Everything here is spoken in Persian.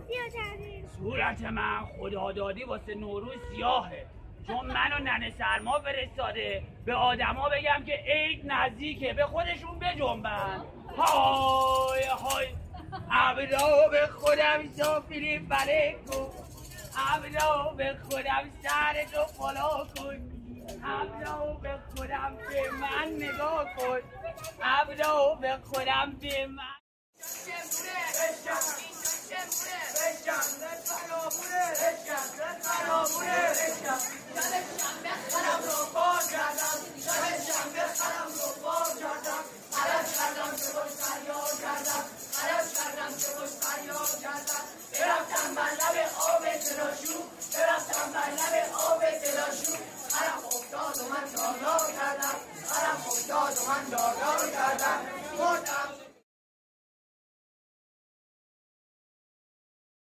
سیاه کردی؟ صورت من خدادادی واسه نوروز سیاهه، چون منو ننه سرما فرستاده به آدما بگم که عید نزدیکه، به خودشون بجنبن. های های ابرا به خودم سافیری بله کن، ابرا به خودم سرتو بالا کن، ابرا به خودم به من نگاه کن، ابرا به خودم به من شنبه خرم رو بار کردم، عرض کردم که باش فریاد کردم،